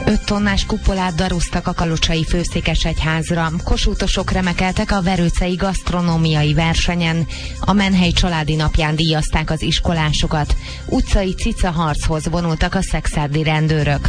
5 tonnás kupolát darúztak a kalocsai főszékesegyházra. Kossuthosok remekeltek a verőcei gasztronómiai versenyen. A Menhely családi napján díjazták az iskolásokat. Utcai cica harchoz vonultak a szekszárdi rendőrök.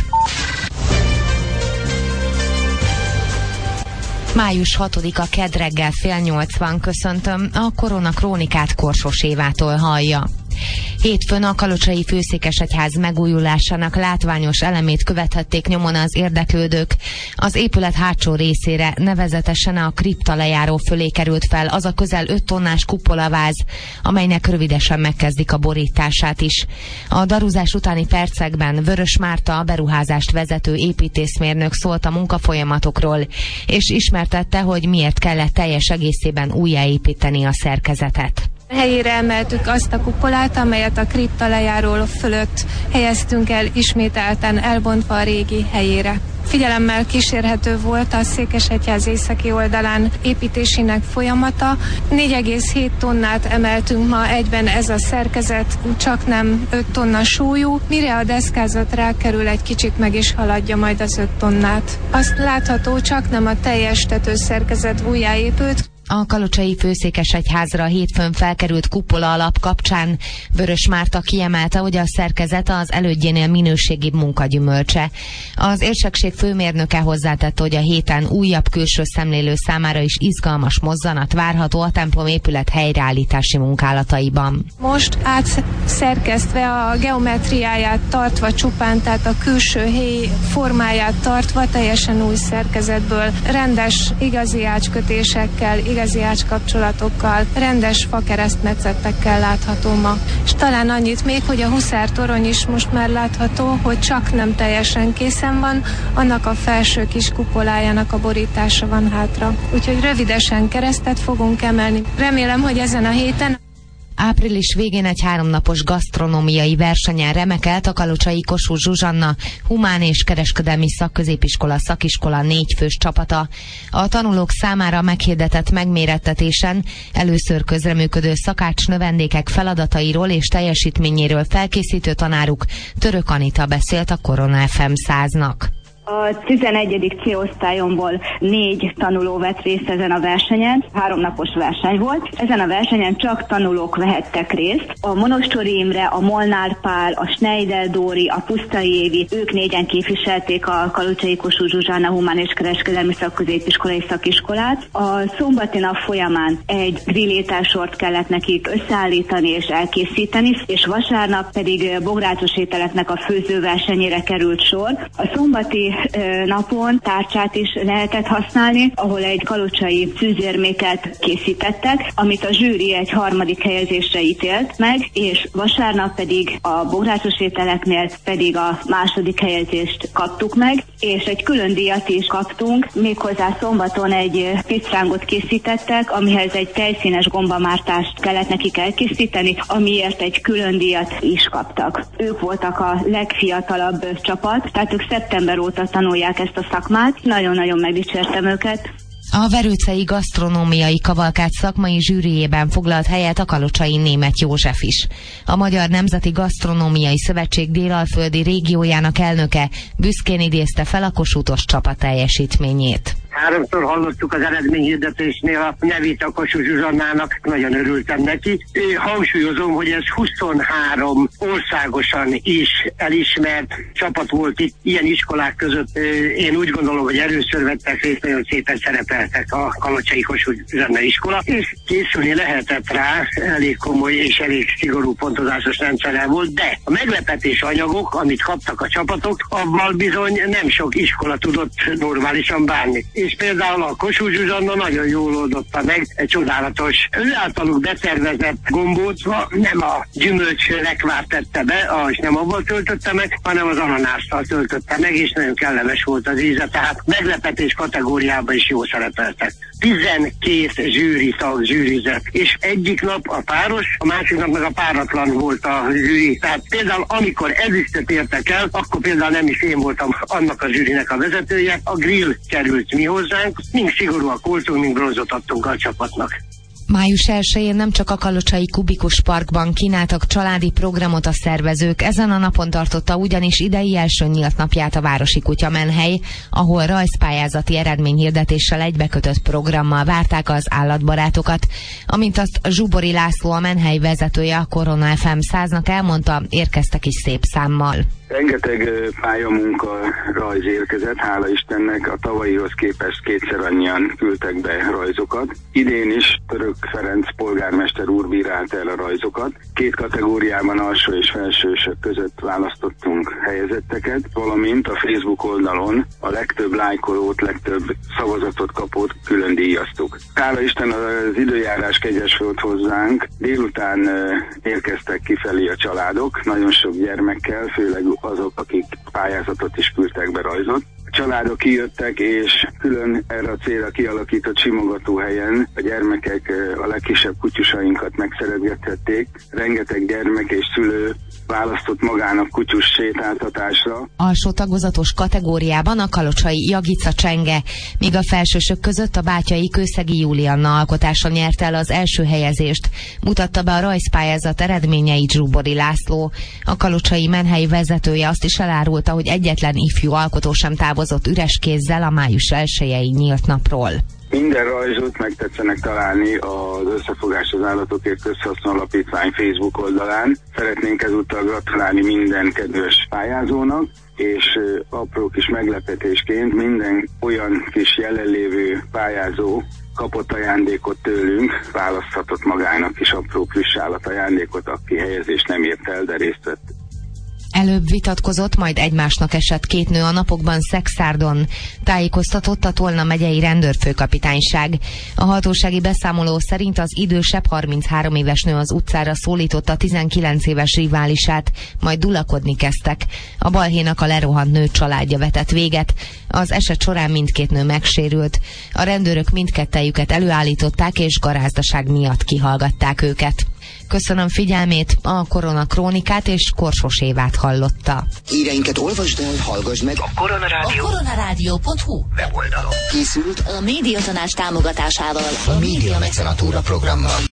Május 6-a kedd reggel 7:30 köszöntöm, a Korona Krónikát Korsos Évától hallja. Hétfőn a kalocsai főszékesegyház megújulásának látványos elemét követhették nyomon az érdeklődők. Az épület hátsó részére, nevezetesen a kripta lejáró fölé került fel az a közel 5 tonnás kupolaváz, amelynek rövidesen megkezdik a borítását is. A darúzás utáni percekben Vörös Márta, a beruházást vezető építészmérnök szólt a munkafolyamatokról, és ismertette, hogy miért kellett teljes egészében újjáépíteni a szerkezetet. Helyére emeltük azt a kupolát, amelyet a kripta lejáró fölött helyeztünk el, ismételten elbontva a régi helyére. Figyelemmel kísérhető volt a Székesegyház északi oldalán építésének folyamata. 4,7 tonnát emeltünk ma egyben, ez a szerkezet csak nem 5 tonna súlyú. Mire a deszkázat rákerül, egy kicsit meg is haladja majd az 5 tonnát. Azt látható, csak nem a teljes tetőszerkezet újjáépült. A kalocsai főszékesegyházra hétfőn felkerült kupola alap kapcsán Vörös Márta kiemelte, hogy a szerkezet az elődjénél minőségibb munkagyümölcse. Az érsekség főmérnöke hozzátette, hogy a héten újabb külső szemlélő számára is izgalmas mozzanat várható a templom épület helyreállítási munkálataiban. Most átszerkesztve, a geometriáját tartva csupán, tehát a külső héj formáját tartva, teljesen új szerkezetből, rendes, igazi ácskötésekkel, igazi ácskapcsolatokkal, rendes fakeresztmetszettekkel látható ma. És talán annyit még, hogy a huszártorony is most már látható, hogy csak nem teljesen készen van, annak a felső kis kupolájának a borítása van hátra. Úgyhogy rövidesen keresztet fogunk emelni. Remélem, hogy ezen a héten. Április végén egy 3 napos gasztronómiai versenyen remekelt a kalocsai Kossuth Zsuzsanna Humán és Kereskedelmi Szakközépiskola szakiskola 4 fős csapata. A tanulók számára meghirdetett megmérettetésen először közreműködő szakács növendékek feladatairól és teljesítményéről felkészítő tanáruk Török Anita beszélt a Korona FM 100-nak. A 11. C-osztályomból 4 tanuló vett részt ezen a versenyen, 3 napos verseny volt. Ezen a versenyen csak tanulók vehettek részt. A Monostori Imre, a Molnár Pál, a Schneider Dóri, a Pusztai Évi, ők 4-en képviselték a kalocsai Kossuth Zsuzsanna Humán és Kereskedelmi Szakközépiskolai szakiskolát. A szombati nap folyamán egy grillétársort kellett nekik összeállítani és elkészíteni, és vasárnap pedig bográcsos ételeknek a főzőversenyére került sor. A szombati napon tárcsát is lehetett használni, ahol egy kalocsai fűzérméket készítettek, amit a zsűri egy 3. helyezésre ítélt meg, és vasárnap pedig a bográcsos ételeknél pedig a 2. helyezést kaptuk meg, és egy külön díjat is kaptunk, méghozzá szombaton egy pizzrángot készítettek, amihez egy tejszínes gombamártást kellett nekik elkészíteni, amiért egy külön díjat is kaptak. Ők voltak a legfiatalabb csapat, tehát ők szeptember óta tanulják ezt a szakmát. Nagyon-nagyon megdicsértem őket. A verőcei gasztronómiai kavalkád szakmai zsűriében foglalt helyet a kalocsai Németh József is. A Magyar Nemzeti Gasztronómiai Szövetség délalföldi régiójának elnöke büszkén idézte fel a kossuthos csapat teljesítményét. 3-szor hallottuk az eredményhirdetésnél a nevét a Kossuth Zsuzsannának, nagyon örültem neki. Hangsúlyozom, hogy ez 23 országosan is elismert csapat volt itt, ilyen iskolák között. Én úgy gondolom, hogy először vettek részt, nagyon szépen szerepeltek a kalocsai Kossuth Zsuzsanna iskola, és készülni lehetett rá, elég komoly és elég szigorú pontozásos rendszerrel volt, de a meglepetés anyagok, amit kaptak a csapatok, avval bizony nem sok iskola tudott normálisan bánni. És például a Kossuth Zsuzsanna nagyon jól oldotta meg, egy csodálatos, ő általuk betervezett gombót, nem a gyümölcs lekvárt tette be, és nem abból töltötte meg, hanem az ananásszal töltötte meg, és nagyon kellemes volt az íze, tehát meglepetés kategóriában is jól szerepeltek. 12 zsűritag zsűrizett, és egyik nap a páros, a másik nap meg a páratlan volt a zsűri. Tehát például amikor ezüstöt értek el, akkor például nem is én voltam annak a zsűrinek a vezetője, a grill került mi hozzánk, mind szigorúak voltunk, mind bronzot adtunk a csapatnak. Május 1-én nem csak a Kalocsai Kubikus Parkban kínáltak családi programot a szervezők, ezen a napon tartotta ugyanis idei első nyílt napját a Városi Kutyamenhely, ahol rajzpályázati eredményhirdetéssel egybekötött programmal várták az állatbarátokat. Amint azt Zsubori László, a menhely vezetője, a Korona FM 100-nak elmondta, érkeztek is szép számmal. Rengeteg pályamunka rajz érkezett, hála Istennek, a tavalyihoz képest kétszer annyian küldtek be rajzokat. Idén is Török Ferenc polgármester úr bírálta el a rajzokat. 2 kategóriában alsó és felsősök között választottunk helyezetteket, valamint a Facebook oldalon a legtöbb lájkolót, legtöbb szavazatot kapót külön díjaztuk. Hála Isten, az időjárás kegyes volt hozzánk, délután érkeztek kifelé a családok, nagyon sok gyermekkel, főleg azok, akik pályázatot is küldtek be rajzot. A családok kijöttek, és külön erre a célra kialakított simogatóhelyen a gyermekek a legkisebb kutyusainkat megszeretgethették. Rengeteg gyermek és szülő választott magának kutyus sétáltatásra. Alsó tagozatos kategóriában a kalocsai Jagica Csenge, míg a felsősök között a bátyai Kőszegi Julianna alkotása nyerte el az első helyezést, mutatta be a rajzpályázat eredményeit Zsubori László. A kalocsai menhely vezetője azt is elárulta, hogy egyetlen ifjú alkotó sem távozott üres kézzel a május 1-i nyílt napról. Minden rajzot megtetszenek találni az Összefogás az Állatokért Közhasznú Alapítvány Facebook oldalán. Szeretnénk ezúttal gratulálni minden kedves pályázónak, és apró kis meglepetésként minden olyan kis jelenlévő pályázó kapott ajándékot tőlünk, választhatott magának is apró plusz állat ajándékot, aki helyezést nem ért el, de részt vett. Előbb vitatkozott, majd egymásnak esett 2 nő a napokban Szekszárdon, tájékoztatott a Tolna megyei rendőrfőkapitányság. A hatósági beszámoló szerint az idősebb 33 éves nő az utcára szólította a 19 éves riválisát, majd dulakodni kezdtek. A balhénak a lerohant nő családja vetett véget. Az eset során mindkét nő megsérült. A rendőrök mindkettejüket előállították, és garázdaság miatt kihallgatták őket. Köszönöm figyelmét, a Korona Krónikát és Korsos Évát hallotta. Híreinket olvasd el, hallgass meg a koronarádió.hu weboldalon. Készült a Médiatanács támogatásával a Média Mecenatúra programmal.